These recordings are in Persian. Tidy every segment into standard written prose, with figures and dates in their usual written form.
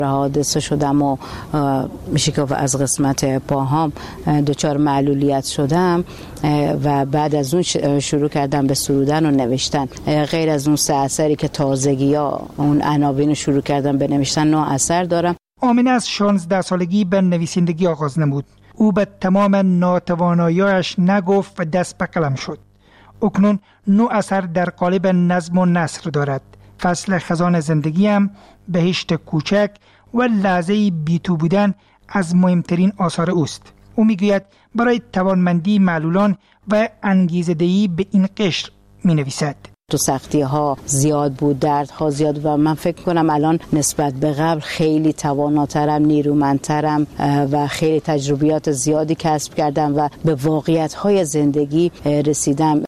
حادثه شدم و میشه که از قسمت پاهام دچار معلولیت شدم و بعد از اون شروع کردم به سرودن و نوشتن. غیر از اون 3 اثری که تازگی ها اون عناوین رو شروع کردم به نوشتن 9 اثر دارم. آمنه از 16 سالگی به نویسندگی آغاز نمود. او به تمام ناتوانایی‌اش نگفت و دست به قلم شد. اکنون 9 اثر در قالب نظم و نثر دارد. فصل خزان زندگیم، بهشت کوچک و لحظه بی‌تو بودن از مهمترین آثار اوست. او میگوید برای توانمندی معلولان و انگیزه‌دهی به این قشر می نویسد. تو سختی ها زیاد بود، درد ها زیاد و من فکر کنم الان نسبت به قبل خیلی تواناترم، نیرومندترم و خیلی تجربیات زیادی کسب کردم و به واقعیت های زندگی رسیدم.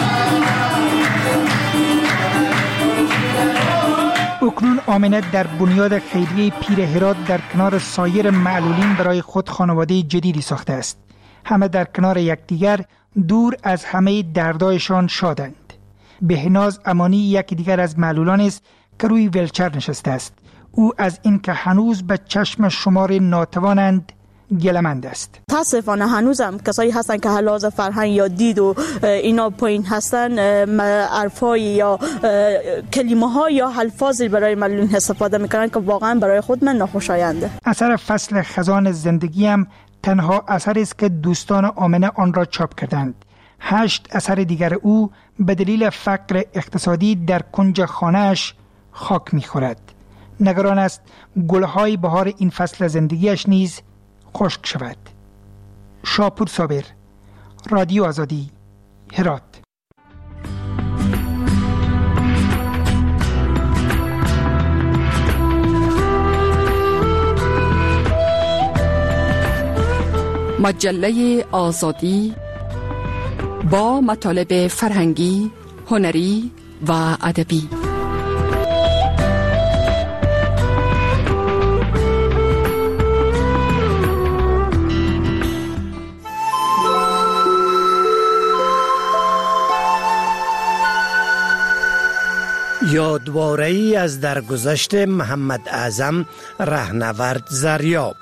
اکنون آمنه در بنیاد خیریه پیر هرات در کنار سایر معلولین برای خود خانواده جدیدی ساخته است. همه در کنار یکدیگر دور از همه دردایشان شادند. بهناز امانی یکی دیگر از معلولان است که روی ویلچر نشسته است. او از این که هنوز به چشم شمار ناتوانند گلمند است. متاسفانه هنوزم کسایی هستن که لحاظ فرهنگ یا دید و اینا پایین هستن، حرفای یا کلمه ها یا الفاظی برای معلولین استفاده میکنن که واقعا برای خود من ناخوشاینده. اثر فصل خزان زندگیم تنها اثری است که دوستان آمنه آن را چاپ کردند. 8 اثر دیگر او به دلیل فقر اقتصادی در کنج خانه‌اش خاک می‌خورد. نگران است گل‌های بهار این فصل زندگیش نیز خشک شود. شاپور صابر، رادیو آزادی، هرات. مجله آزادی با مطالب فرهنگی، هنری و ادبی. یادواره‌ای از درگذشت محمد اعظم رهنورد زریاب.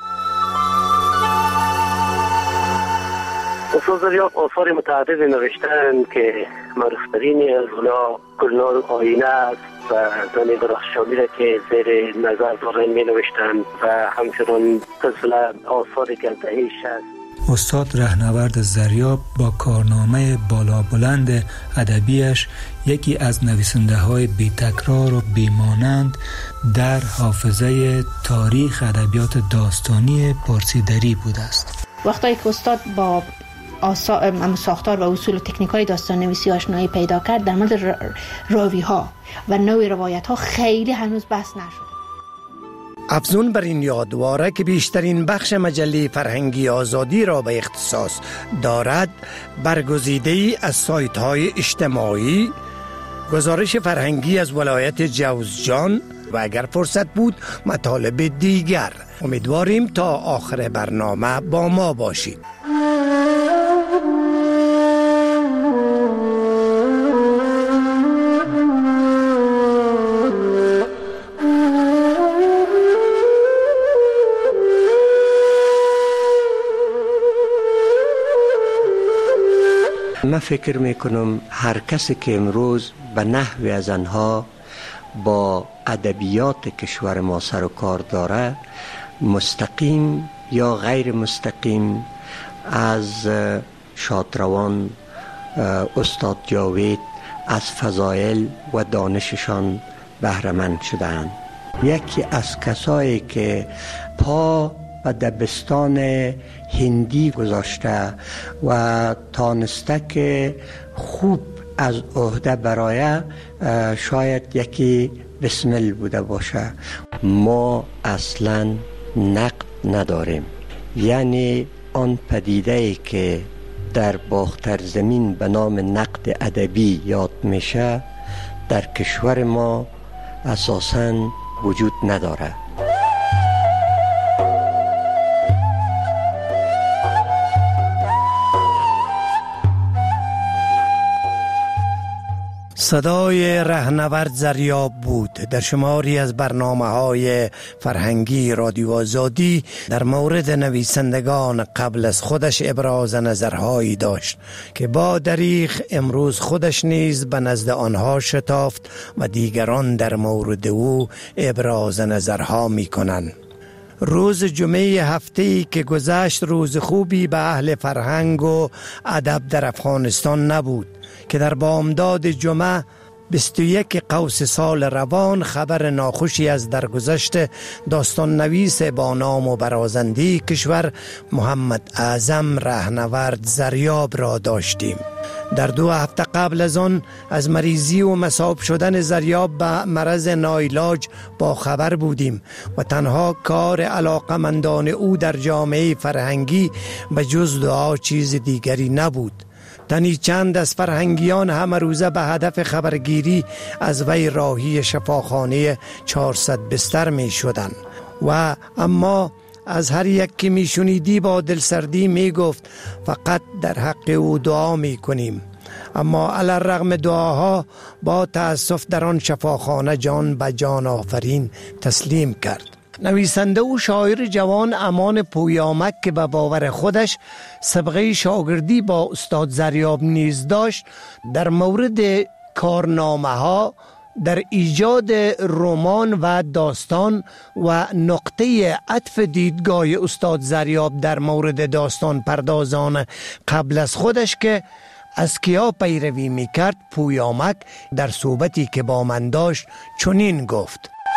استاد زریاب آثار متعدد نوشتن که معروفترین از اونا گلنار آینه است و زن درخشانی که زیر نظر دارن می نوشتن و همچنان سلسله آثار گلدهیش است. استاد رهنورد زریاب با کارنامه بالا بلند ادبیش یکی از نویسنده های بی تکرار و بیمانند در حافظه تاریخ ادبیات داستانی پارسی بوده است. وقتی که استاد با ساختار و اصول و تکنیک‌های داستان نویسی آشنایی پیدا کرد، در مورد راوی‌ها و نوع روایت‌ها خیلی هنوز بحث نشده. افزون بر این یادواره که بیشترین بخش مجله فرهنگی آزادی را به اختصاص دارد، برگزیده‌ای از سایت‌های اجتماعی، گزارش فرهنگی از ولایت جوزجان و اگر فرصت بود مطالب دیگر. امیدواریم تا آخر برنامه با ما باشید. من فکر میکنم هر کسی که امروز به نحوی از آنها با ادبیات کشور ما سر و کار داره، مستقیم یا غیر مستقیم از شادروان، استاد جاوید، از فضایل و دانششان بهره‌مند شدند. یکی از کسایی که پا و دبستان هندی گذاشته و تانسته که خوب از عهده برای شاید یکی بسمل بوده باشه. ما اصلا نقد نداریم، یعنی آن پدیده‌ای که در باختر زمین به نام نقد ادبی یاد میشه در کشور ما اساساً وجود نداره. صدای رهنورد زریاب بود در شماری از برنامه‌های فرهنگی رادیو آزادی در مورد نویسندگان قبل از خودش ابراز نظرهایی داشت که با دریغ امروز خودش نیز به نزد آنها شتافت و دیگران در مورد او ابراز نظرها می کنند. روز جمعه هفته‌ای که گذشت روز خوبی به اهل فرهنگ و ادب در افغانستان نبود که در بامداد جمعه 21 قوس سال روان خبر ناخوشی از درگذشت داستان نویس با نام و برازنده کشور محمد اعظم رهنورد زریاب را داشتیم. در 2 هفته قبل از آن از مریضی و مصاب شدن زریاب به مرض ناعلاج با خبر بودیم و تنها کار علاقمندان او در جامعه فرهنگی به جز دعا چیز دیگری نبود. تنی چند از فرهنگیان همه روزه به هدف خبرگیری از وی راهی شفاخانه 400 بستر می شدند و اما از هر یک که می شنیدی با دلسردی می گفت فقط در حق او دعا می کنیم. اما علی الرغم دعاها با تأسف در آن شفاخانه جان به جان آفرین تسلیم کرد. نویسنده و شاعر جوان امان پویامک که به باور خودش سابقه شاگردی با استاد زریاب نیز داشت در مورد کارنامه ها در ایجاد رمان و داستان و نقطه عطف دیدگاه استاد زریاب در مورد داستان پردازان قبل از خودش که از کیا پیروی میکرد پویامک در صحبتی که با من داشت چنین گفت: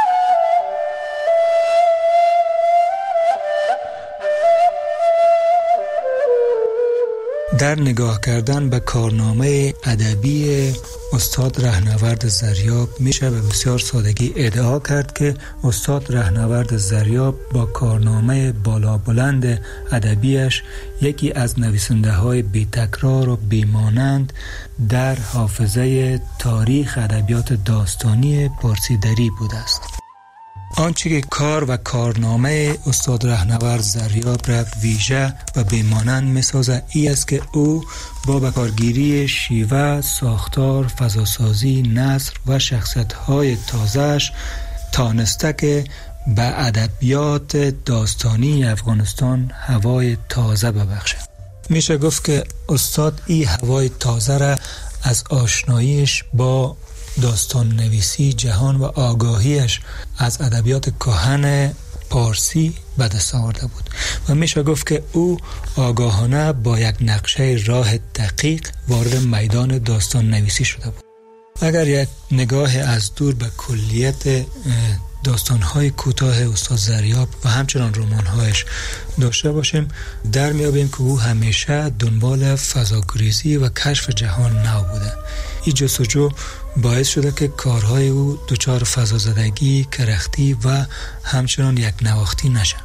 در نگاه کردن به کارنامه ادبی استاد رهنورد زریاب میشه به بسیار سادگی ادعا کرد که استاد رهنورد زریاب با کارنامه بالا بلند ادبیش یکی از نویسنده های بی تکرار و بیمانند در حافظه تاریخ ادبیات داستانی پارسی دری بوده است. آنچه که کار و کارنامه استاد رهنورد زریاب را ویژه و بیمانند می‌سازد ای است که او با بکارگیری شیوه، ساختار، فضاسازی، نثر و شخصیت‌های تازه‌اش تانسته که به ادبیات داستانی افغانستان هوای تازه ببخشد. میشه گفت که استاد این هوای تازه را از آشناییش با داستان نویسی جهان و آگاهیش از ادبیات کهن پارسی به دست آورده بود و میشه گفت که او آگاهانه با یک نقشه راه دقیق وارد میدان داستان نویسی شده بود. اگر یک نگاه از دور به کلیت داستان‌های کوتاه استاد زریاب و همچنان رمان‌هایش داشته باشیم در میابیم که او همیشه دنبال فضاگریزی و کشف جهان نو بوده. این جستجو باعث شده که کارهای او دچار فضازدگی، کرختی و همچنان یک نواختی نشه.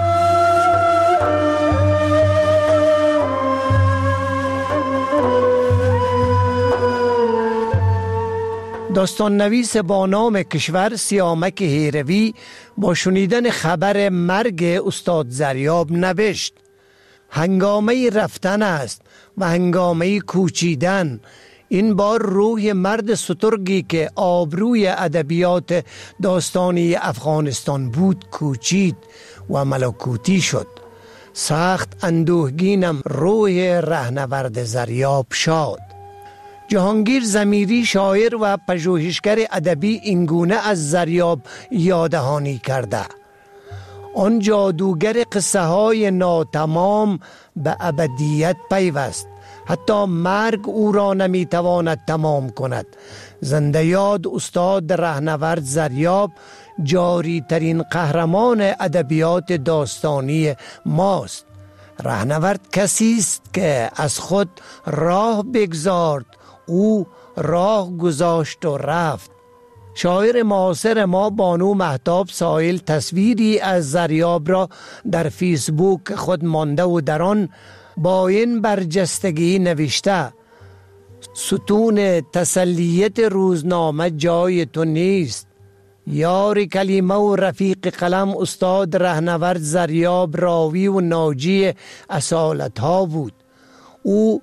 داستان نویس با نام کشور سیامک هیروی با شنیدن خبر مرگ استاد زریاب نوشت: هنگامه رفتن است و هنگامه کوچیدن. این بار روح مرد سترگی که آبروی ادبیات داستانی افغانستان بود کوچید و ملکوتی شد. سخت اندوهگینم روح رهنورد زریاب شاد. جهانگیر ضمیری شاعر و پژوهشگر ادبی اینگونه از زریاب یادهانی کرده: آن جادوگر قصه های ناتمام به ابدیت پیوست، حتی مرگ او را نمیتواند تمام کند. زنده یاد استاد رهنورد زریاب جاری ترین قهرمان ادبیات داستانی ماست. رهنورد کسی است که از خود راه بگذارد، او راه گذاشت و رفت. شاعر معاصر ما بانو مهتاب سائل تصویری از زریاب را در فیسبوک خود مانده و در آن با این برجستگی نوشته: ستون تسلیت روزنامه جای تو نیست. یار کلمه و رفیق قلم استاد رهنورد زریاب راوی و ناجی اصالت ها بود. او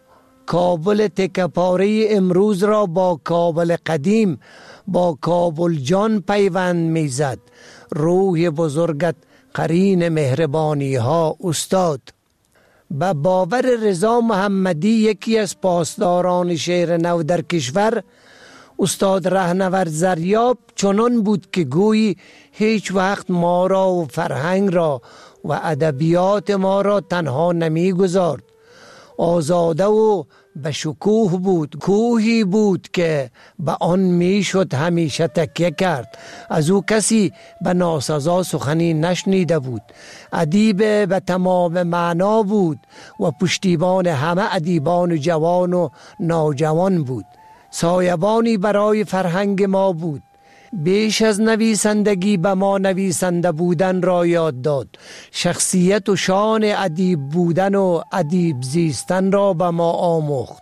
کابل تکپاره امروز را با کابل قدیم، با کابل جان پیوند میزد. روح بزرگت قرین مهربانی ها استاد. به باور رضا محمدی، یکی از پاسداران شعر نو در کشور، استاد رهنورد زریاب چنان بود که گویی هیچ وقت ما را و فرهنگ را و ادبیات ما را تنها نمی گذارد. آزاده و به شکوه بود، کوهی بود که به آن می شد همیشه تکیه کرد. از او کسی به ناسزا سخنی نشنیده بود. ادیب به تمام معنا بود و پشتیبان همه ادیبان جوان و نوجوان بود. سایبانی برای فرهنگ ما بود. بیش از نویسندگی به ما نویسنده بودن را یاد داد. شخصیت و شان ادیب بودن و ادیب زیستن را به ما آموخت.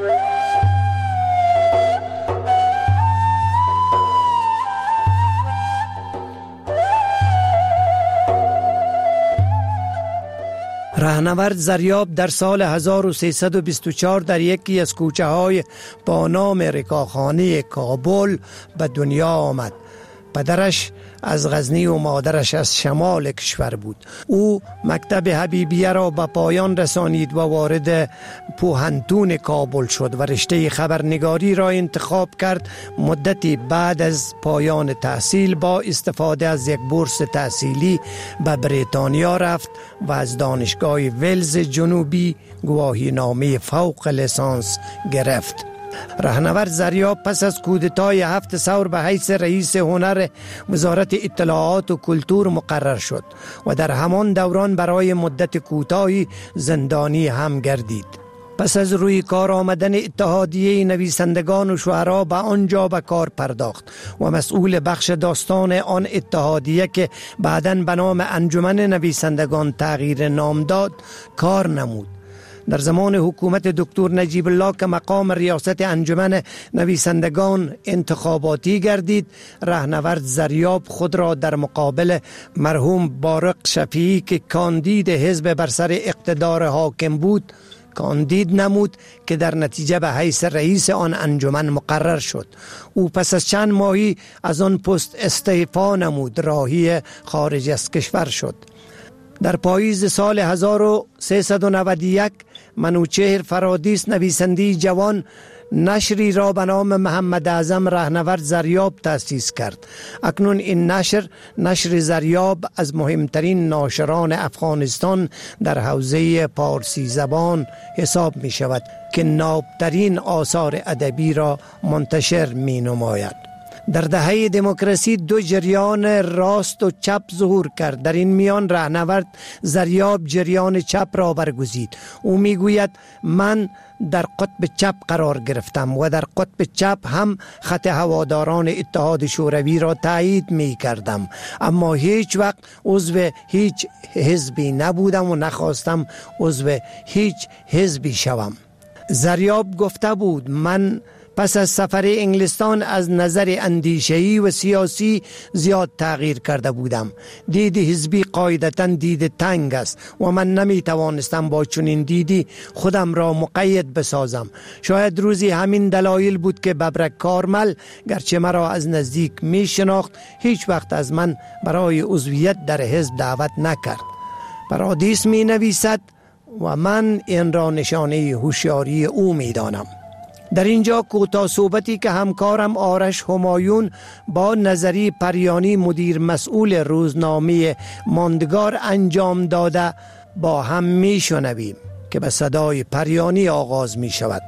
رهنورد زریاب در سال 1324 در یکی از کوچه های با نام رکاخانه کابل به دنیا آمد. پدرش از غزنی و مادرش از شمال کشور بود. او مکتب حبیبیه را به پایان رسانید و وارد پوهنتون کابل شد و رشته خبرنگاری را انتخاب کرد. مدتی بعد از پایان تحصیل با استفاده از یک بورس تحصیلی به بریتانیا رفت و از دانشگاه ولز جنوبی گواهی نامه فوق لیسانس گرفت. رهنورد زریاب پس از کودتای 7 ثور به حیث رئیس هنر وزارت اطلاعات و کلتور مقرر شد و در همان دوران برای مدت کوتاهی زندانی هم گردید. پس از روی کار آمدن اتحادیه نویسندگان و شعرا به آنجا به کار پرداخت و مسئول بخش داستان آن اتحادیه که بعداً به نام انجمن نویسندگان تغییر نام داد کار نمود. در زمان حکومت دکتر نجیب الله که مقام ریاست انجمن نویسندگان انتخاباتی گردید، رهنورد زریاب خود را در مقابل مرحوم بارق شفیعی که کاندید حزب بر سر اقتدار حاکم بود کاندید نمود که در نتیجه به حیث رئیس آن انجمن مقرر شد. او پس از چند ماهی از آن پست استعفا نمود، راهی خارج از کشور شد. در پاییز سال 1391 منوچهر فرادیس نویسنده جوان نشری را به نام محمد اعظم رهنورد زریاب تأسیس کرد. اکنون این نشر زریاب از مهمترین ناشران افغانستان در حوزه پارسی زبان حساب می شود که نابترین آثار ادبی را منتشر می نماید. در دهه دموکراسی 2 جریان راست و چپ ظهور کرد. در این میان رهنورد زریاب جریان چپ را برگزید. او میگوید من در قطب چپ قرار گرفتم و در قطب چپ هم خط هواداران اتحاد شوروی را تایید می کردم، اما هیچ وقت عضو هیچ حزبی نبودم و نخواستم عضو هیچ حزبی شوم. زریاب گفته بود من پس از سفر انگلستان از نظر اندیشه‌ای و سیاسی زیاد تغییر کرده بودم. دید حزبی قاعدتاً دید تنگ است و من نمی توانستم با چنین دیدی خودم را مقید بسازم. شاید روزی همین دلایل بود که ببرک کارمل گرچه مرا از نزدیک می شناخت هیچ وقت از من برای عضویت در حزب دعوت نکرد. پرادیس می نویسد و من این را نشانه هوشیاری او می دانم. در اینجا کوتاه صحبتی که همکارم آرش همایون با نظری پریانی مدیر مسئول روزنامه ماندگار انجام داده با هم می شنویم که به صدای پریانی آغاز می شود.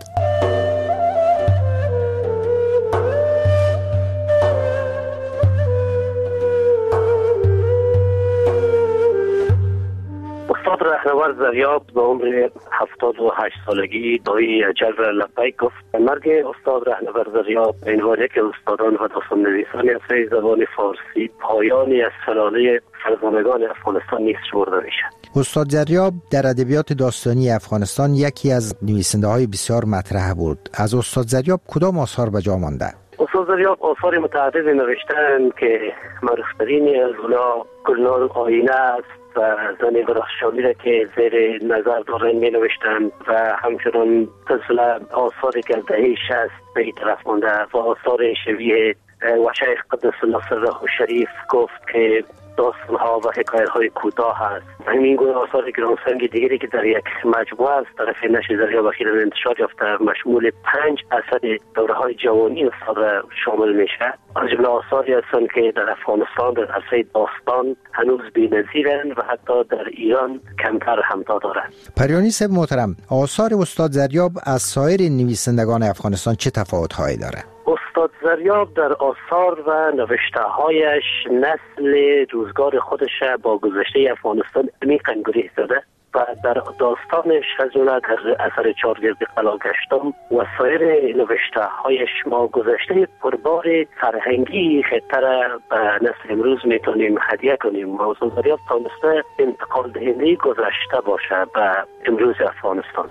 رهنورد زریاب به عمر 78 سالگی دایی اجل را لبیک گفت. مرگ استاد رهنورد زریاب به عنوان یک استادان و داستان نویسان اصلی زبان فارسی پایانی از سلاله فرزانگان افغانستان نیست شمرده میشد. استاد زریاب در ادبیات داستانی افغانستان یکی از نویسنده های بسیار مطرح بود. از استاد زریاب کدام آثار به جا مانده؟ استاد زریاب آثار متعدد نوشتن که معروفترین از اونا گلنار آینه است، و زن برخشانی را که زیر نظر دارن می نوشتند و همچنان سلسله آثاری که از دهه 60 به این طرف مانده و آثار شبیه و شیخ قدس الله سره شریف گفت که داستان‌ها و حکایت‌های کوتاه است. همین گونه آثار گرانسنگ دیگری که در یک مجموعه است طرف نشر ذریعه اخیراً انتشار یافته مشمول 5 اثر دوره‌های جوانی استاد شامل میشه. از جمله آثاری هستند که در افغانستان در عرصه داستان هنوز بی‌نظیرند و حتی در ایران کمتر همتا دارند. پریانی صاحب محترم، آثار استاد ذریاب از سایر نویسندگان افغانستان چه تفاوت‌هایی داره؟ استاد ذریاب در آثار و نوشته‌هایش نسل روزگار خودش با گذشته افغانستان عمیقاً گره زده و در داستانش از جمله در اثر چارگرد قلاگشتم و سایر نوشته‌هایش ما گذشته پربار فرهنگی خطه را به نسل امروز میتونیم هدیه کنیم و استاد ذریاب تونسته انتقال دهنده گذشته باشه به امروز افغانستان.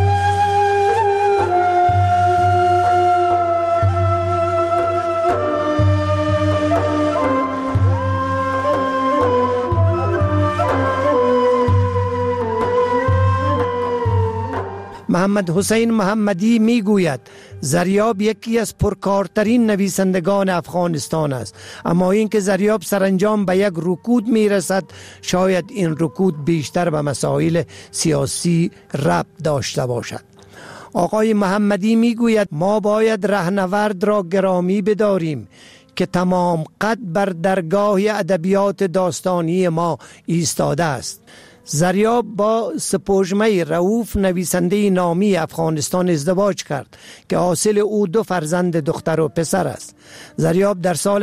محمد حسین محمدی می گوید ذریاب یکی از پرکارترین نویسندگان افغانستان است، اما اینکه ذریاب سرانجام به یک رکود می رسد شاید این رکود بیشتر به مسائل سیاسی ربط داشته باشد. آقای محمدی می گوید ما باید رهنورد را گرامی بداریم که تمام قد بر درگاه ادبیات داستانی ما ایستاده است. ذریاب با سپوږمۍ رؤوف نویسنده نامی افغانستان ازدواج کرد که حاصل او 2 فرزند دختر و پسر است. ذریاب در سال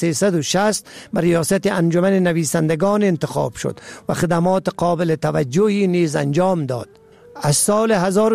1360 به ریاست انجمن نویسندگان انتخاب شد و خدمات قابل توجهی نیز انجام داد. از سال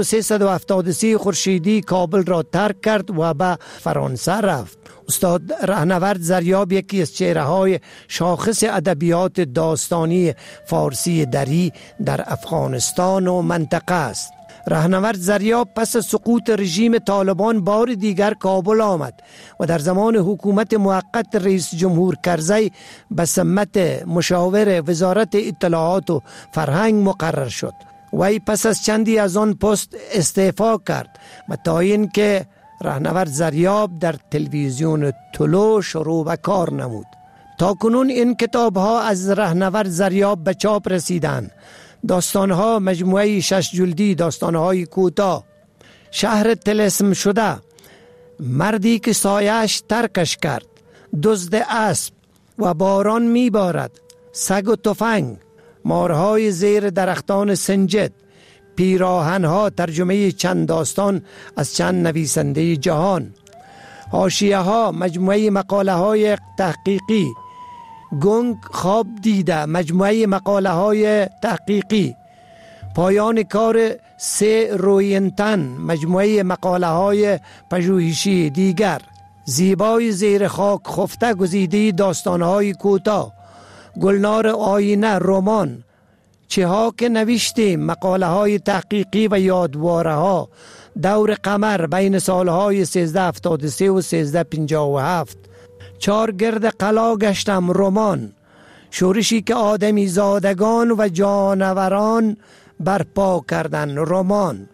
1373 خورشیدی کابل را ترک کرد و به فرانسه رفت. استاد رهنورد ذریاب یکی از چهره‌های شاخص ادبیات داستانی فارسی دری در افغانستان و منطقه است. رهنورد ذریاب پس از سقوط رژیم طالبان بار دیگر کابل آمد و در زمان حکومت موقت رئیس جمهور کرزی به سمت مشاور وزارت اطلاعات و فرهنگ مقرر شد. وی پس از چندی از آن پست استعفا کرد و تا این که رهنورد ذریاب در تلویزیون طلوع شروع به کار نمود. تا کنون این کتاب ها از رهنورد ذریاب به چاپ رسیدند. داستان ها مجموعه 6 جلدی، داستان های کوتاه، شهر طلسم شده، مردی که سایش ترکش کرد، دزد اسب و باران میبارد، سگ و تفنگ، مارهای زیر درختان سنجد، پیراهنها، ترجمه چند داستان از چند نویسنده جهان، حاشیه ها، مجموعه مقاله های تحقیقی، گنگ خواب دیده، مجموعه مقاله های تحقیقی، پایان کار 3 روینتن، مجموعه مقاله های پژوهشی دیگر، زیبای زیر خاک خفته، گزیده داستان های کوتاه، گلنار آینه، رمان، چه ها که نوشتیم، مقاله های تحقیقی و یادواره ها، دور قمر بین سالهای 1373 و 1357، چارگرد قلا گشتم، رمان، شورشی که آدمی زادگان و جانوران برپا کردن، رمان،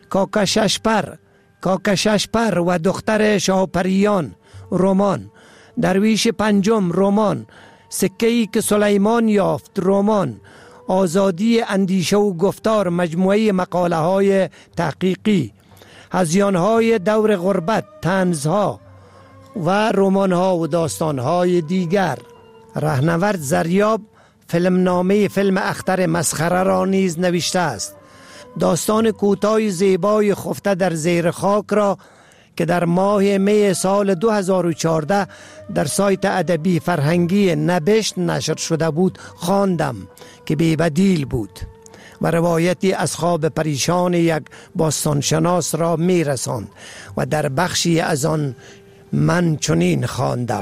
کاکششپر و دختر شاپریان، رمان، درویش پنجم، رمان، سکه‌ای که سلیمان یافت، رمان، آزادی اندیشه و گفتار، مجموعه مقاله های تحقیقی، هذیان‌های دور غربت، طنزها و رمان‌ها و داستان‌های دیگر. رهنورد ذریاب فیلمنامه فیلم اختر مسخره را نیز نوشته است. داستان کوتاه زیبای خفته در زیر خاک را که در ماه می سال 2014 در سایت ادبی فرهنگی نبشت نشر شده بود خواندم که بی‌بدیل بود و روایتی از خواب پریشان یک باستانشناس را می رساند و در بخشی از آن من چنین خواندم: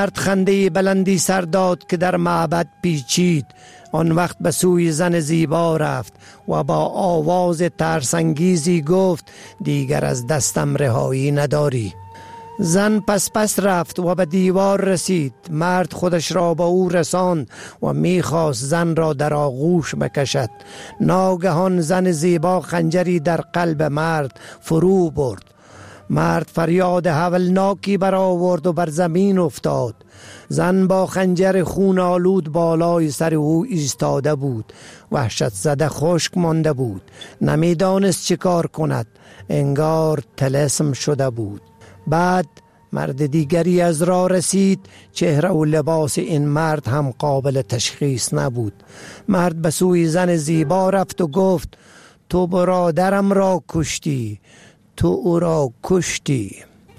مرد خنده بلندی سر داد که در معبد پیچید. آن وقت به سوی زن زیبا رفت و با آواز ترسانگیزی گفت دیگر از دستم رهایی نداری. زن پس رفت و به دیوار رسید. مرد خودش را به او رساند و میخواست زن را در آغوش بکشد. ناگهان زن زیبا خنجری در قلب مرد فرو برد. مرد فریاد هولناکی برآورد و بر زمین افتاد. زن با خنجر خون آلود بالای سر او ایستاده بود. وحشت زده خشک مانده بود. نمیدانست چه کار کند. انگار طلسم شده بود. بعد مرد دیگری از راه رسید. چهره و لباس این مرد هم قابل تشخیص نبود. مرد به سوی زن زیبا رفت و گفت تو برادرم را کشتی. تو او را کشتی.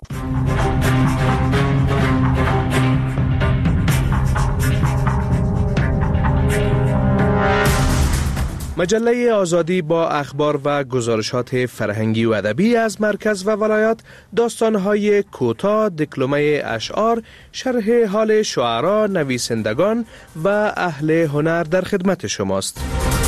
مجله آزادی با اخبار و گزارشات فرهنگی و ادبی از مرکز و ولایات، داستان‌های کوتاه، دکلمه اشعار، شرح حال شعرا، نویسندگان و اهل هنر در خدمت شماست.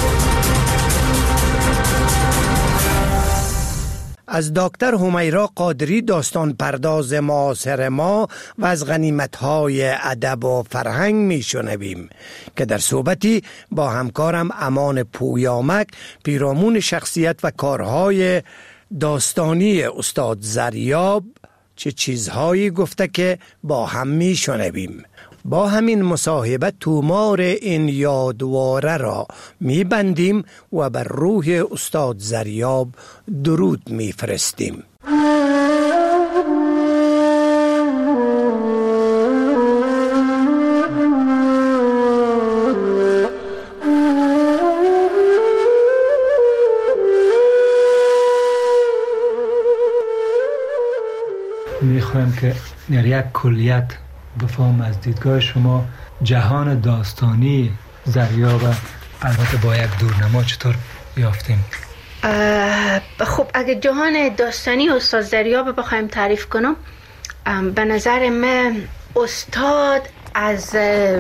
از دکتر همیرا قادری داستان پرداز معاصر ما و از غنیمت‌های ادب و فرهنگ میشنویم که در صحبتی با همکارم امان پویامک پیرامون شخصیت و کارهای داستانی استاد زریاب چه چیزهایی گفته که با هم میشنویم. با همین مصاحبه تومار این یادواره را میبندیم و بر روح استاد زریاب درود میفرستیم. میخوایم که در یک کلیت بفهم از دیدگاه شما جهان داستانی زریاب البته با یک دورنما چطور یافتیم؟ خب اگه جهان داستانی استاد زریاب بخوایم تعریف کنم، به نظر من استاد از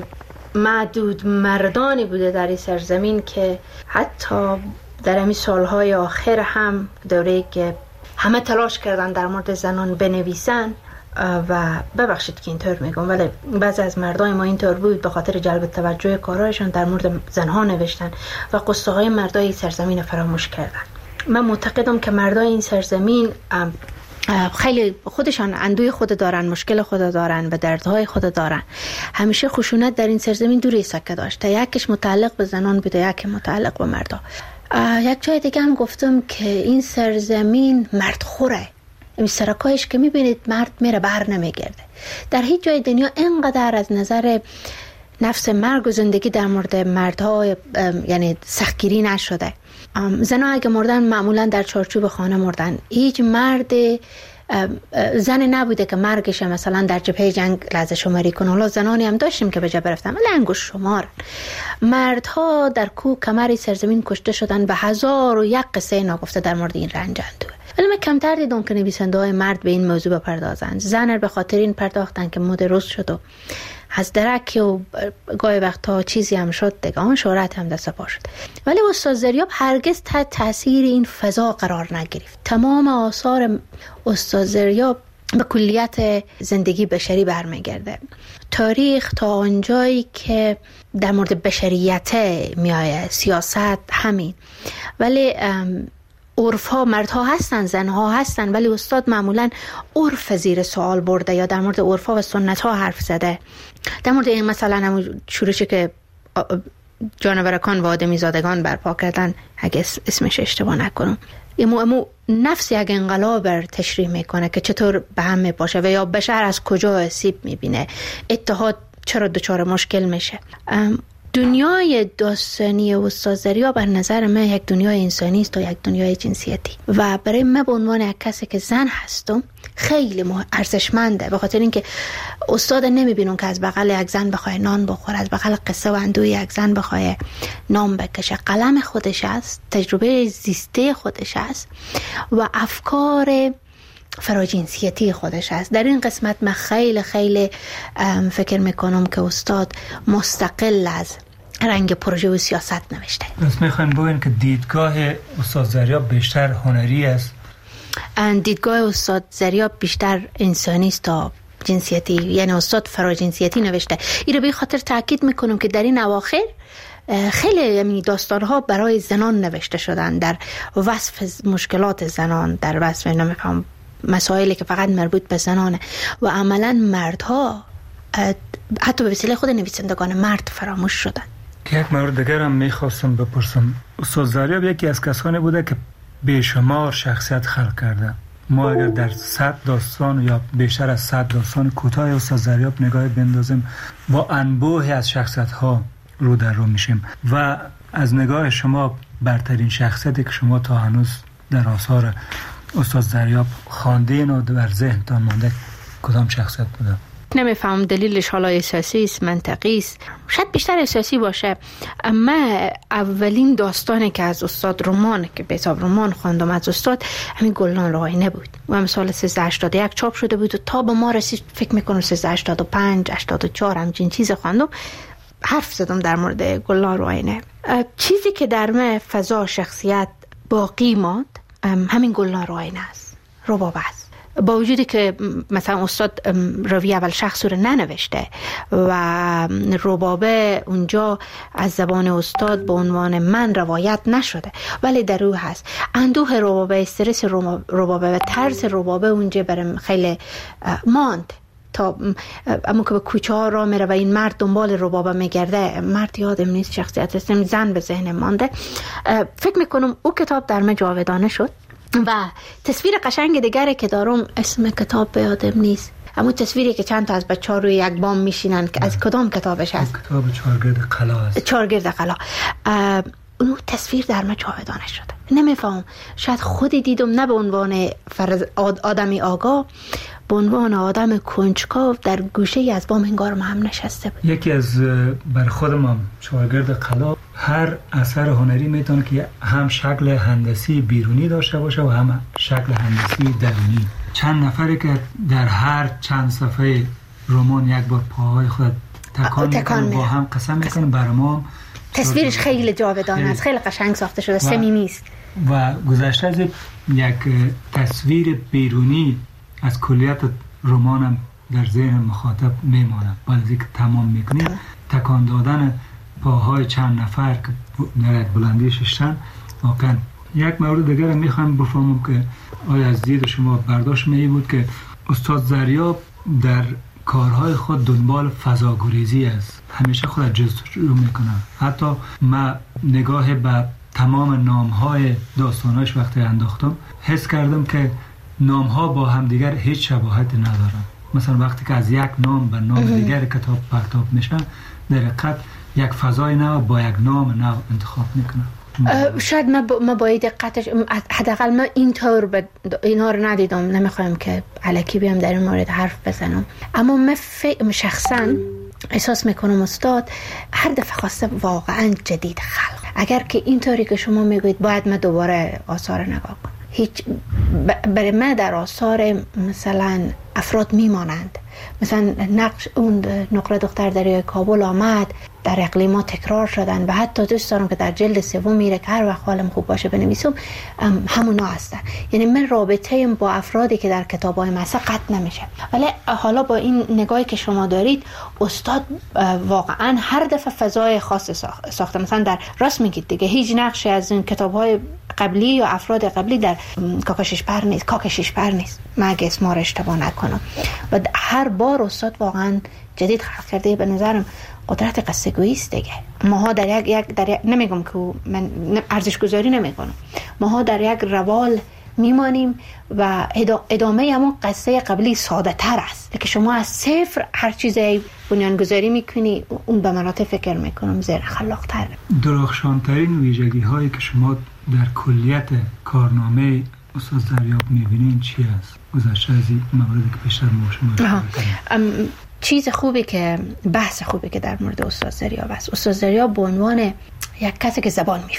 معدود مردانی بوده در این سرزمین که حتی در همین سالهای آخر هم دوره که همه تلاش کردن در مورد زنان بنویسن و ببخشید که اینطور میگم ولی بعضی از مردای ما اینطور بود، به خاطر جلب توجه کارهایشان در مورد زنها نوشتن و قصه های مردای این سرزمین فراموش کردن. من معتقدم که مردای این سرزمین خیلی خودشان اندوی خود دارن، مشکل خود دارن و دردهای خود دارن. همیشه خشونت در این سرزمین دوری سکه داشت، یکیش متعلق به زنان بود، یکی متعلق به مردا. یک جای دیگه هم گفتم که این سرزمین مرد خوره. این سرکایش که میبینید مرد میره بر نمیگرده. در هیچ جای دنیا اینقدر از نظر نفس مرگ و زندگی در مورد مردها یعنی سختگیری نشده. زنها اگه مردن معمولا در چارچوب خانه مردن. هیچ مرد زن نبوده که مرگش مثلا در جبهه جنگ لحظه شماری کنه. حالا زنانی هم داشتیم که به جبهه رفتن ولی انگشت شمار. مردها در کوه کمر سرزمین کشته شدن و 1001 قصه ناگفته در مورد این رنج اندوه. ولی من کمتر دیدم که نویسنده های مرد به این موضوع بپردازند. زن به خاطر این پرداختن که مد روز شد و از درک و گاهی وقتا چیزی هم شد دیگه، آن شهرت هم دست پا شد. ولی استاد زریاب هرگز تحت تاثیر این فضا قرار نگرفت. تمام آثار استاد زریاب به کلیت زندگی بشری برمیگرده. تاریخ تا آنجایی که در مورد بشریت میآید، سیاست همین. ولی عرف ها مردها هستن، زنها هستن، ولی استاد معمولا عرف زیر سوال برده یا در مورد عرف ها و سنت ها حرف زده. در مورد این مثلا همون شورشی که جانورکان و آدمی زادگان برپا کردن، اگه اسمش اشتباه نکنم، امو نفسی اگه انقلاب تشریح میکنه که چطور به هم میپاشه و یا بشر از کجا آسیب میبینه، اتحاد چرا دچار مشکل میشه. دنیای داستانی استاد زریاب بر نظر من یک دنیای انسانی است و یک دنیای جنسیتی و برای من به عنوان یک کسی که زن هستم خیلی ارزشمنده، به خاطر اینکه استاد نمیبینم که از بغل یک زن بخواه نان بخوره، از بغل قصه و اندوی یک زن بخواه نام بکشه. قلم خودش است، تجربه زیسته خودش است و افکار فراجنسیتی خودش است. در این قسمت من خیلی فکر میکنم که استاد مستقل از رنگ پروژه و سیاست نوشته. بس میخوایم بگویم که دیدگاه استاد زریاب بیشتر هنری است. دیدگاه استاد زریاب بیشتر انسانی است تا جنسیتی، یعنی استاد فراجنسیتی نوشته. این رو به خاطر تاکید میکنم که در این اواخر خیلی داستانها برای زنان نوشته شدن، در وصف مشکلات زنان، در وصف نمیفهم مسائلی که فقط مربوط به زنانه و عملا مردها حتی به وسیله خود نویسندگان مرد فراموش شدن. یک مورد دیگر هم میخواستم بپرسم. استاد زریاب یکی از کسانی بوده که بیشمار شخصیت خلق کرده. ما اگر در 100 داستان یا بیشتر از 100 داستان کوتاه استاد زریاب نگاه بندازیم با انبوهی از شخصیت ها رو در رو میشیم و از نگاه شما برترین شخصیتی که شما تا هنوز در آثار استاد زریاب خواندین و در ذهنتان مانده کدام شخصیت بوده؟ نمیفهم دلیلش حالا احساسی است، منطقی است، شاید بیشتر احساسی باشه. اما اولین داستانی که از استاد رمان که به حساب رمان خواندم از استاد همین گلنار آینه بود و سال 1381 چاپ شده بود و تا به ما رسید فکر میکنم 1385 84 همچین چیز خواندم. حرف زدم در مورد گلنار آینه. چیزی که در من فضا شخصیت باقی ماند همین گلنار آینه است، رباب است. با وجودی که مثلا استاد روی اول شخص رو ننوشته و ربابه اونجا از زبان استاد به عنوان من روایت نشده، ولی در او هست. اندوه ربابه، استرس ربابه و ترس ربابه اونجا برام خیلی ماند تا اما که به کوچه ها را میره و این مرد دنبال ربابه میگرده. مرد یادم نیست شخصیت است، زن به ذهن مانده. فکر میکنم او کتاب در من جاودانه شد و تصویر قشنگ دیگری که دارم اسم کتاب به یادم نیست، اما تصویری که چند تا از بچه‌ها روی یک بام میشینن که از کدام کتابش هست؟ کتاب چارگرد قلا است. چارگرد قلا. اونو تصویر در من جاودانه شده. نمیفهم، شاید خودی دیدم نه به عنوان آدمی آگاه، به عنوان آدم کنجکاو در گوشه از بام انگار هم نشسته بود. یکی از بر خودم چارگرد قلا هر اثر هنری میتونه که هم شکل هندسی بیرونی داشته باشه و هم شکل هندسی درونی. چند نفری که در هر چند صفحه رمان یک بار پاهای خود تکان با هم قسم میکنن برای ما تصویرش خیلی جاودانه است، خیلی قشنگ ساخته شده، صمیمی است و گذشته از یک تصویر بیرونی از کلیت رمانم در ذهن مخاطب میمانه. بعد از اینکه تمام میکنی تکان دادن پاهای چند نفر که در بلندی ششتن واقعا. یک مورد دیگر میخوام بفهمم که آیا از دید شما برداشت می بود که استاد زریاب در کارهای خود دنبال فضاگریزی است، همیشه خود جستجو میکنه. حتی ما نگاه به تمام نامهای داستاناش وقتی انداختم حس کردم که نامها با هم دیگر هیچ شباهت ندارن. مثلا وقتی که از یک نام به نام دیگر کتاب پرتاب میشن در حقیقت یک فضای نو با یک نام نو انتخاب میکنن. شاید ما باید دقتش حداقل من اینطور اینا رو ندیدم، نمیخوایم که الکی بیام در این مورد حرف بزنم، اما من شخصا احساس میکنم استاد هر دفعه خواسته واقعا جدید خلق. اگر که اینطوری که شما میگوید باید من دوباره آثار نگاه کنم، هیچ برای من در آثار مثلا افراد میمانند. مثلا نقش اون نقره دختر دریای کابل آمد، در اقلیما تکرار شدن و حتی دوست دارم که در جلد سوم میره که هر وقت حالم خوب باشه بنویسم همونا هستن. یعنی من رابطه با افرادی که در کتابای مثلا قطع نمیشه. ولی حالا با این نگاهی که شما دارید استاد واقعا هر دفعه فضای خاص ساخته. مثلا در راست میگید دیگه هیچ نقشی از این کتابهای قبلی یا افراد قبلی در کاکشش پر نیست من اگه اسما رو اشتباه نکنم. و هر بار استاد واقعا جدید خلق کرده. به نظرم قدرت قصه گویی است دیگه. ماها در یک نمیگم که من ارزش گذاری نمیکنم، ماها در یک روال میمانیم و ادامه همون قصه قبلی ساده تر است که شما از صفر هر چیزی بنیانگذاری میکنی اون به مراتب فکر میکنم زیر خلاق تر. درخشانترین ویژگی هایی که شما در کلیت کارنامه استاد زریاب میبینین چی است؟ گذشته از این موردی که پیشتر ما شما چیز خوبی که بحث خوبی که در مورد استاد زریاب است. استاد زریاب به عنوان یک کسی که زبان میفهمی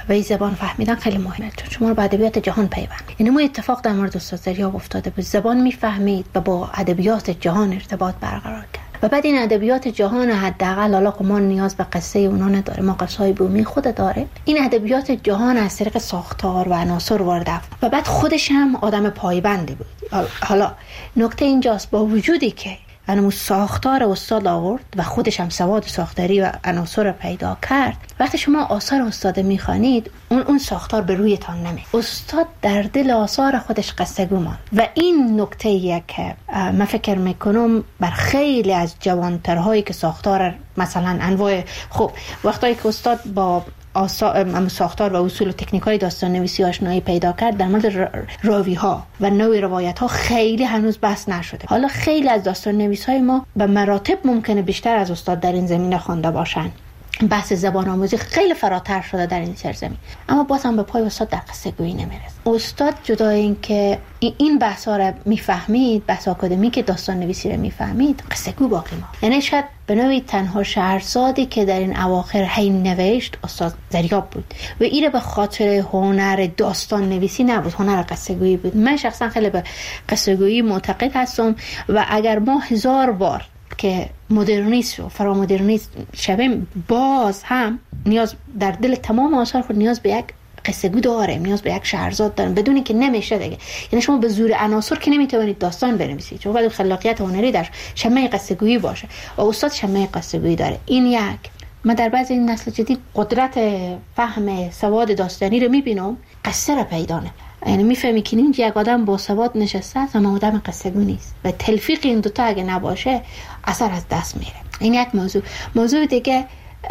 و این زبان فهمیدن خیلی مهمه، چون شما رو به ادبیات جهان پیوند. یعنی ما اتفاق در مورد استاد ضریاب افتاده بود، زبان میفهمید و با ادبیات جهان ارتباط برقرار کرد. و بعد این ادبیات جهان حداقل حالا که ما نیاز به قصه اونا نداره، ما قصه های بومی خود داره، این ادبیات جهان از طریق ساختار و عناصر وارد و بعد خودش هم آدم پایبندی بود. حالا نکته اینجاست، با وجودی که انمو ساختار استاد آورد و خودش هم سواد ساختاری و عناصر پیدا کرد، وقتی شما آثار استاد میخوانید اون ساختار به رویتان نمی. استاد در دل آثار خودش قصه گو ماند و این نکته ایه که من فکر میکنم بر خیلی از جوانترهایی که ساختار مثلا انواع خب وقتایی که استاد با ساختار و اصول و تکنیک‌های داستان نویسی آشنایی پیدا کرد، در مورد راوی‌ها و نوع روایت‌ها خیلی هنوز بحث نشده. حالا خیلی از داستان نویس‌های ما به مراتب ممکنه بیشتر از استاد در این زمینه خوانده باشن. بحث زبان آموزی خیلی فراتر شده در این سرزمین، اما باز هم به پای استاد در قصه گویی نمیرسه. استاد جدای این که این بحثا رو میفهمید، بحث آکادمیک داستان نویسی رو میفهمید، قصه گو باقی ما. یعنی شاید به نوعی تنها شهرزادی که در این اواخر هی نوشت استاد ضریاب بود و این به خاطر هنر داستان نویسی نبود، هنر قصه گویی بود. من شخصا خیلی به قصه گویی معتقد هستم و اگر ما 1000 بار که مدرنیست و فرامدرنیست شویم، باز هم نیاز در دل تمام آثار خود نیاز به یک قصه گو داریم، نیاز به یک شهرزاد داریم، بدونی که نمیشه دیگه. یعنی شما به زور عناصر که نمیتونید داستان بنویسید، چون باید خلاقیت هنری در شمه قصه گویی باشه و استاد شمه قصه گویی داره. این یک من در بعض این نسل جدید قدرت فهم سواد داستانی رو میبینم، قصه رو پیدا نمی‌کنه. یعنی میفهمی که این یک آدم با سواد نشسته است اما آدم قصه گو نیست و تلفیق این دوتا اگه نباشه اثر از دست میره. این یک موضوع دیگه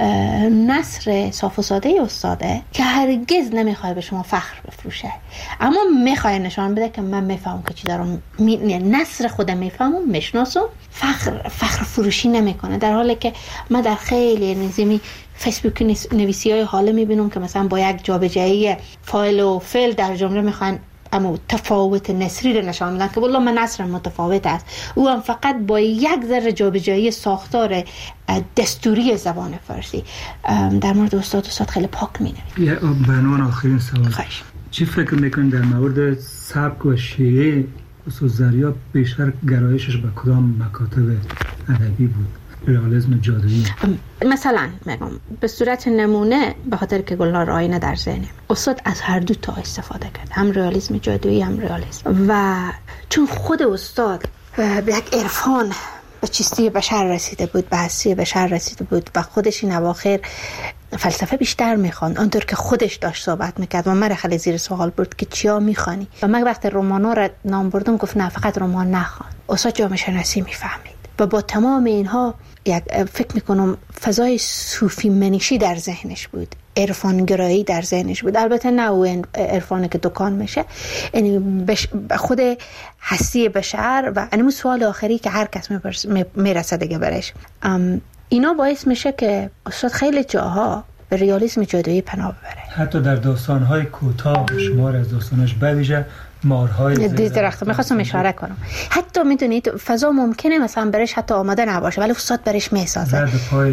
نثر صاف و ساده استاده که هرگز نمیخواد به شما فخر بفروشه، اما میخواد نشان بده که من میفهمم که چی دارم، نثر خودم میفهمم، میشناسم، فخر فروشی نمیکنه. در حالی که من در خیلی نظامی فیسبوک نویسی‌های حالا میبینم که مثلا با یک جابجایی فایل و فعل در جمله میخوان اما تفاوت نثری رو نشان میدن که والله من نثرم متفاوت است، او هم فقط با یک ذره جابجایی ساختار دستوری زبان فارسی. در مورد استاد خیلی پاک مینویسه. به عنوان آخرین سوال، چی فکر میکنید در مورد سبک و شیوه استاد ضریاب بیشتر گرایشش به کدام مکاتب ادبی بود؟ رئالیسم جادویی مثلا میگم به صورت نمونه، به خاطر که گلنار آینه در ذهنم، استاد از هر دو تا استفاده کرد، هم رئالیسم جادویی هم رئالیسم. و چون خود استاد به یک عرفان به چیستی بشر رسیده بود، به هستی بشر رسیده بود و خودش این اواخر فلسفه بیشتر میخواند، آنطور که خودش داشت صحبت میکرد و من خیلی زیر سوال برد که چیا میخوانی و من وقتی رمانا را نام بردم گفت نه فقط رمان نخوان. استاد جامعه شناسی میفهمید و با تمام اینها یک فکر میکنم فضای صوفی منیشی در ذهنش بود، عرفانگرایی در ذهنش بود. البته نه اون عرفانی که دکان میشه، یعنی خود هستی بشر و اینم سوال آخری که هر کس میرسه دیگه برش. اینا باعث میشه که استاد خیلی جاها به رئالیسم جادویی پناه ببره. حتی در داستان‌های کوتاه شمار از داستانش بویژه مارهای درخت میخواستم اشاره کنم، حتی میدونید فضا ممکنه مثلا برش حتی آماده نباشه ولی استاد برش میسازه.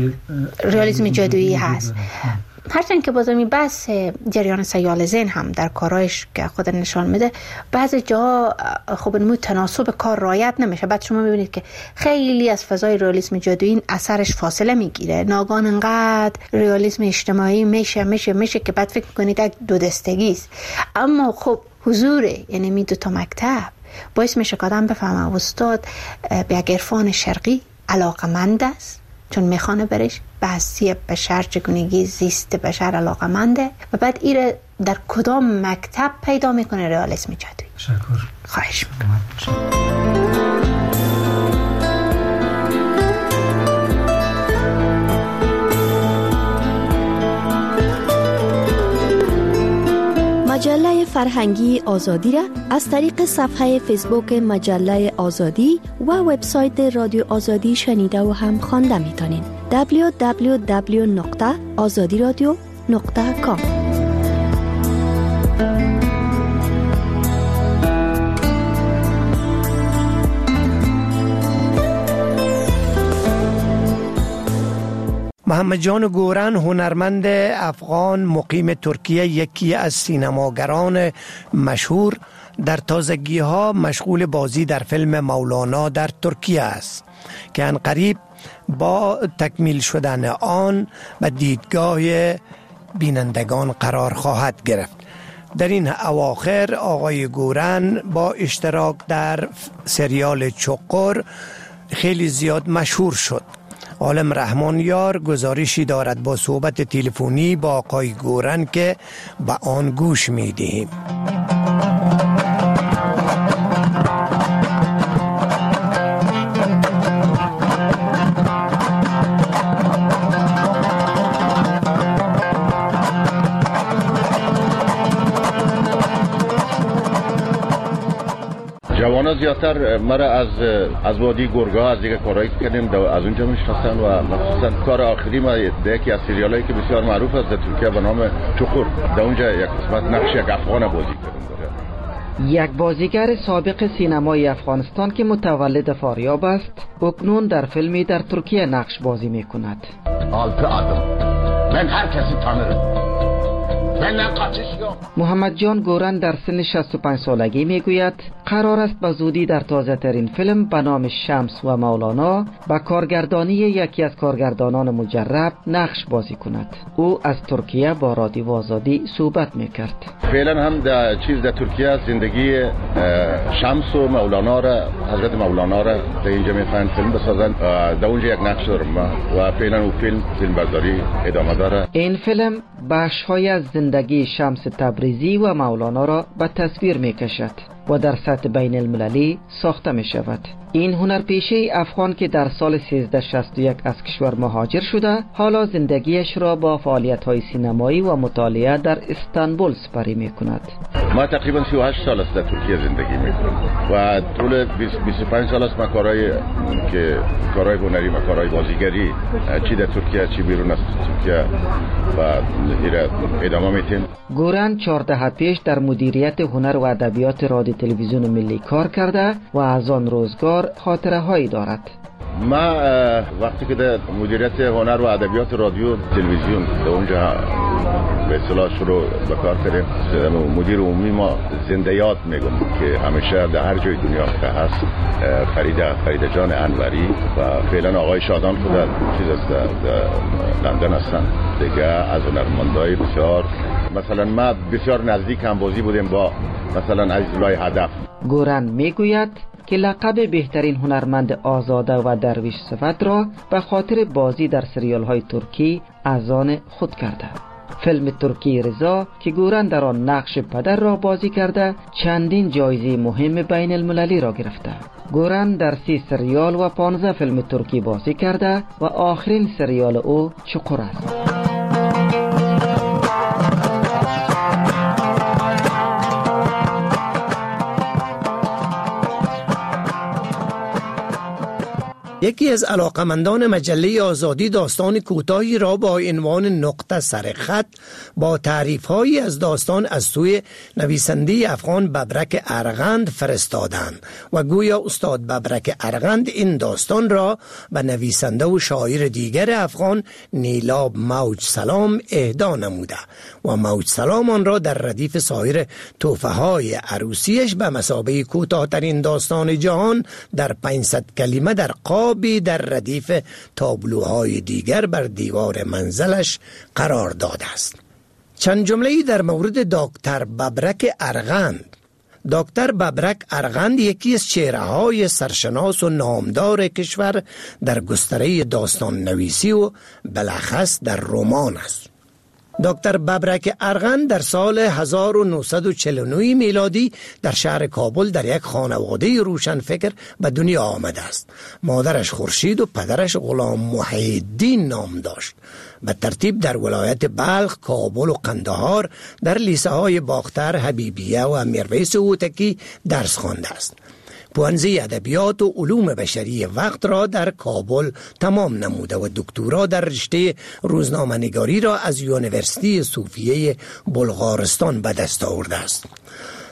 رئالیسم جادویی هست. هرچند که بازمی بحث جریان سیال ذهن هم در کارایش که خود نشان میده بعضی جا خب نمو تناسب کار رعایت نمیشه. بعد شما میبینید که خیلی از فضای رئالیسم جادویی اثرش فاصله میگیره، ناگهان انقدر رئالیسم اجتماعی میشه که بعد فکر کنید یک دو دستگی است. اما خب حضوره، یعنی می دو تا مکتب باعث میشه که آدم بفهمه استاد به یک عرفان شرقی علاقمند است، چون میخوانه برش به هستی بشر، چگونگی زیست بشر علاقمنده و بعد ایره در کدام مکتب پیدا میکنه رئالیسم جادویی. تشکر. خواهش میکنم. مجله فرهنگی آزادی را از طریق صفحه فیسبوک مجله آزادی و وبسایت رادیو آزادی شنیده و هم خوانده میتونین. www.azadiradio.com. محمد جان گورن هنرمند افغان مقیم ترکیه، یکی از سینماگران مشهور، در تازگی ها مشغول بازی در فیلم مولانا در ترکیه است که عنقریب با تکمیل شدن آن به دیدگاه بینندگان قرار خواهد گرفت. در این اواخر آقای گورن با اشتراک در سریال چقر خیلی زیاد مشهور شد. عالم رحمانیار گزارشی دارد با صحبت تلفنی با آقای گورن که به آن گوش می دهیم. جوانا زیادتر مرا از وادی گرگاه از دیگه کارهایی کردیم از اونجا میشناسن و مخصوصا کار آخری ما یکی از سریالایی که بسیار معروف است در ترکیه به نام چقر، در اونجا یک قسمت نقش یک افغان بازی کردیم. یک بازیگر سابق سینمای افغانستان که متولد فاریاب است اکنون در فیلمی در ترکیه نقش بازی میکند. آلت آدم من هر کسی تانرم. محمد جان گورن در سن 65 سالگی میگوید قرار است به زودی در تازه ترین فیلم به نام شمس و مولانا با کارگردانی یکی از کارگردانان مجرب نقش بازی کند. او از ترکیه با رادیو آزادی صحبت میکرد. فعلا هم در ترکیه زندگی شمس و مولانا را، حضرت مولانا را در اینجا میخواهند فیلم بسازند. در اونجا یک نقش دارم و فعلا او فیلم برداری ادامه داره. این فیلم بخش‌های از زندگی شمس تبریزی و مولانا را به تصویر میکشد و در سطح بین المللی ساخته می شود. این هنرپیشه افغان که در سال 1361 از کشور مهاجر شده حالا زندگیش را با فعالیت‌های سینمایی و مطالعه در استانبول سپری می کند. ما تقریبا 38 سال است در ترکیه زندگی می کنم و طول 25 سال است ما کارهای هنری و کارهای بازیگری چی در ترکیه چی بیرون از ترکیه و ادامه میدیم. گورن 14 پیش در مدیریت هنر و ادبیات رادیو تلویزیون ملی کار کرده و از آن روزگار خاطره هایی دارد. ما وقتی که در مدیریت هنر و ادبیات رادیو تلویزیون در اونجا به اصطلاح شروع به کار کردیم، مدیر عمومی ما زنده یاد میگم که همیشه در هر جای دنیا که هست فرید جان انوری و فعلا آقای شادان خود چیز است در لندن هستن دیگه. از هنرمندای بسیار مثلا ما بسیار نزدیک هم بازی بودیم با مثلا عزیزالله هدف. گورن میگوید که لقب بهترین هنرمند آزاده و درویش صفت را به خاطر بازی در سریال های ترکی از آن خود کرده. فیلم ترکی رضا که گورن در آن نقش پدر را بازی کرده چندین جایزه مهم بین المللی را گرفته. گورن در 30 سریال و 15 فیلم ترکی بازی کرده و آخرین سریال او چقر است. یکی از علاقمندان مجله آزادی داستان کوتاهی را با عنوان نقطه سر خط با تعریف‌هایی از داستان از سوی نویسنده افغان ببرک ارغند فرستادند و گویا استاد ببرک ارغند این داستان را به نویسنده و شاعر دیگر افغان نیلاب موج سلام اهدا نموده و موج سلام آن را در ردیف سایر تحفه‌های عروسیش به مثابه کوتاه‌ترین داستان جهان در 500 کلمه در در ردیف تابلوهای دیگر بر دیوار منزلش قرار داده است. چند جمله‌ای در مورد دکتر ببرک ارغند. دکتر ببرک ارغند یکی از چهره‌های سرشناس و نامدار کشور در گستره داستان نویسی و بالاخص در رمان است. دکتر ببرک ارغند در سال 1949 میلادی در شهر کابل در یک خانواده روشنفکر به دنیا آمده است. مادرش خورشید و پدرش غلام محی‌الدین نام داشت. به ترتیب در ولایت بلخ، کابل و قندهار در لیسه های باختر، حبیبیه و امیرویس هوتکی درس خوانده است. پوهنځی ادبیات و علوم بشری وقت را در کابل تمام نموده و دکترا در رشته روزنامه‌نگاری را از یونیورسیته صوفیه بلغارستان به دست آورده است.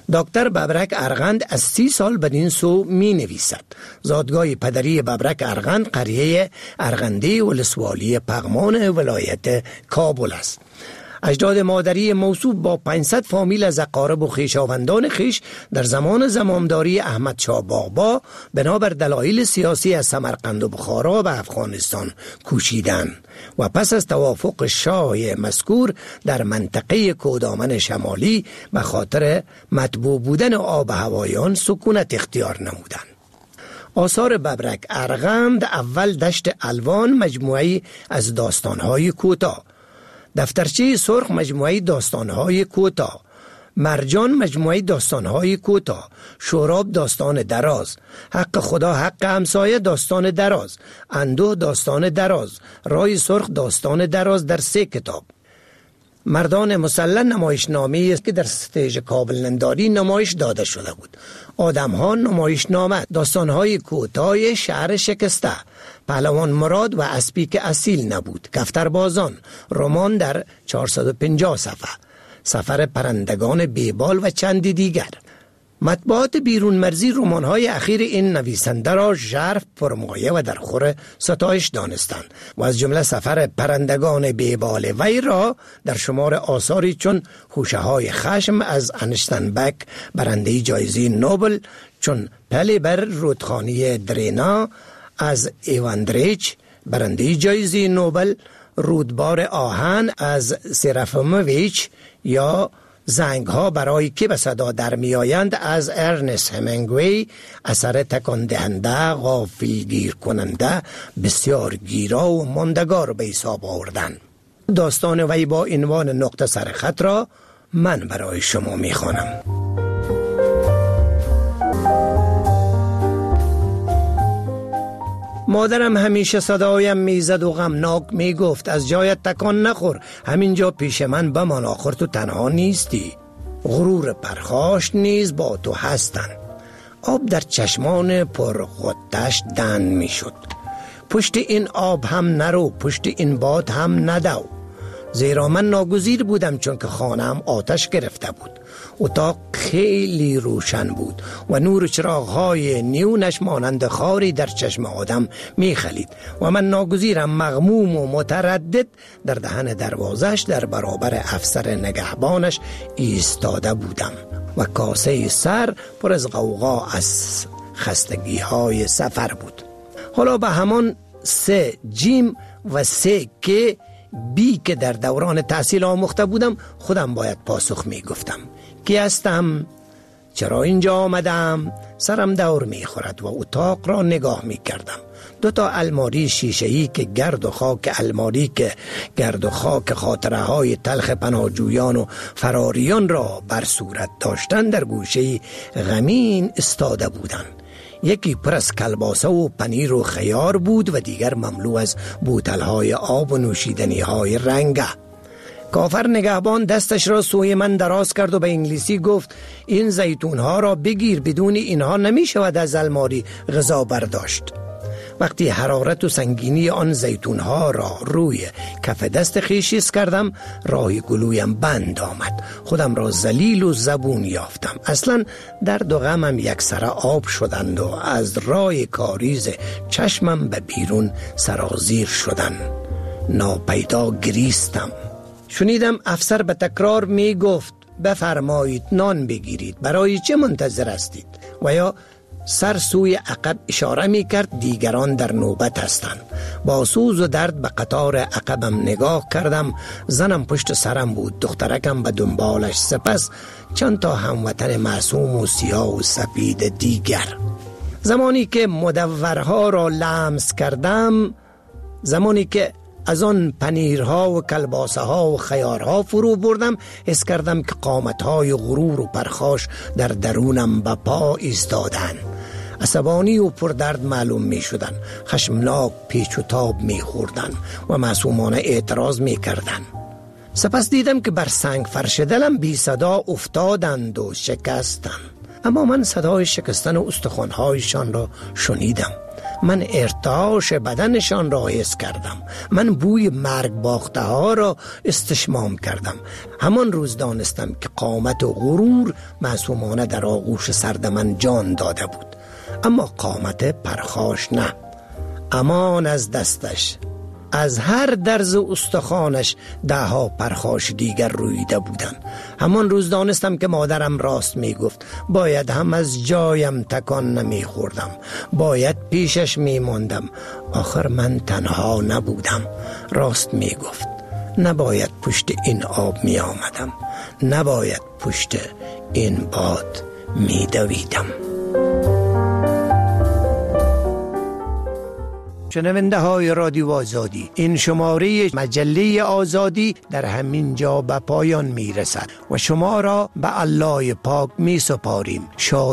دکتر ببرک ارغند از 30 سال بدین سو می نویسد. زادگاه پدری ببرک ارغند قریه ارغندی ولسوالی پغمان ولایت کابل است. اجداد مادری موصوف با 500 فامیل از اقارب و خویشاوندان خویش در زمان زمامداری احمد شاه بابا بنابر دلایل سیاسی از سمرقند و بخارا به افغانستان کوشیدند و پس از توافق شاه مذکور در منطقه کودامن شمالی به خاطر مطبوع بودن آب و هوایان سکونت اختیار نمودند. آثار ببرک ارغند: اول دشت الوان مجموعی از داستانهای کوتاه، دفترچه سرخ مجموعه داستانهای کوتاه، مرجان مجموعه داستانهای کوتاه، شوراب داستان دراز، حق خدا حق همسایه داستان دراز، اندوه داستان دراز، رای سرخ داستان دراز در 3 کتاب. مردان مسلح نمایشنامه‌ای است که در ستیج کابل ننداری نمایش داده شده بود. آدم‌ها نمایشنامه، داستان‌های کوتاه شهر شکسته، پهلوان مراد و اسبی که اصیل نبود، کفتربازان، رمان در 450 صفحه، سفر پرندگان بیبال و چندی دیگر. مطبوعات بیرون مرزی رمان‌های اخیر این نویسنده را ژرف، پرمایه و در خور ستایش دانستند و از جمله سفر پرندگان بیبال وی را در شمار آثاری چون خوشه‌های خشم از انشتنبک برنده جایزه نوبل، چون پلی بر رودخانه درینا از ایواندریچ برنده جایزه نوبل، رودبار آهن از سرافیموویچ یا زنگ ها برای که به صدا در می آیند از ارنست همینگوی، اثر تکان دهنده، غافلگیر کننده، بسیار گیرا و ماندگار به حساب آوردن. داستان وی با عنوان نقطه سر خط را من برای شما می خوانم. مادرم همیشه صدایم میزد و غمناک میگفت از جایت تکان نخور، همینجا پیش من بمان، آخر تو تنها نیستی، غرور پرخاش نیز با تو هستن. آب در چشمان پرغتش دن میشد. پشت این آب هم نرو، پشت این باد هم ندو، زیرا من ناگزیر بودم چون که خانه‌ام آتش گرفته بود. اتاق خیلی روشن بود و نور چراغ‌های نیونش مانند خاری در چشم آدم می‌خلید و من ناگزیرم مغموم و متردد در دهن دروازش در برابر افسر نگهبانش ایستاده بودم و کاسه سر پر از غوغا از خستگی‌های سفر بود. حالا به همان 3 جیم و 3 که بی که در دوران تحصیل آموخته بودم خودم باید پاسخ می گفتم. کی هستم؟ چرا اینجا آمدم؟ سرم دور می خورد و اتاق را نگاه می کردم. 2 الماری شیشه‌ای که گرد و خاک خاطره های تلخ پناهجویان و فراریان را بر صورت داشتن در گوشه غمین استاده بودند. یکی پر از کلباسه و پنیر و خیار بود و دیگر مملو از بوتل‌های آب و نوشیدنی‌های رنگه. کافر نگهبان دستش را سوی من دراز کرد و به انگلیسی گفت این زیتون‌ها را بگیر، بدون اینها نمی شود از الماری غذا برداشت. وقتی حرارت و سنگینی آن زیتون‌ها را روی کف دست خویش کردم، راه گلویم بند آمد. خودم را ذلیل و زبون یافتم. اصلا درد و غمم یک سره آب شدند و از راه کاریز چشمم به بیرون سرازیر شدند. ناپیدا گریستم. شنیدم افسر به تکرار می گفت بفرمایید نان بگیرید، برای چه منتظر هستید؟ و یا سر سوی عقب اشاره می کرد دیگران در نوبت هستند. با سوز و درد به قطار عقبم نگاه کردم. زنم پشت سرم بود، دخترکم به دنبالش، سپس چند تا هموطن معصوم و سیاه و سفید دیگر. زمانی که مدورها را لمس کردم، زمانی که از آن پنیرها و کلباسه ها و خیارها فرو بردم، حس کردم که قامتهای غرور و پرخاش در درونم به پا ایستادن. عصبانی و پردرد معلوم می شدن، خشمناک پیچ و تاب می خوردن و معصومانه اعتراض می کردن. سپس دیدم که بر سنگ فرش دلم بی صدا افتادند و شکستند. اما من صدای شکستن و استخوان‌هایشان را شنیدم. من ارتعاش بدنشان را حس کردم. من بوی مرگ باخته ها را استشمام کردم. همان روز دانستم که قامت و غرور معصومانه در آغوش سرد من جان داده بود، اما قامت پرخاش نه. امان از دستش، از هر درز و استخوانش 10 پرخاش دیگر رویده بودند. همان روز دانستم که مادرم راست می گفت. باید هم از جایم تکان نمی خوردم، باید پیشش می ماندم. آخر من تنها نبودم. راست می گفت. نباید پشت این آب می آمدم، نباید پشت این باد می دویدم. شنونده های رادیو آزادی، این شماره مجله آزادی در همین جا به پایان می رسد و شما را به الله پاک می سپاریم. شاد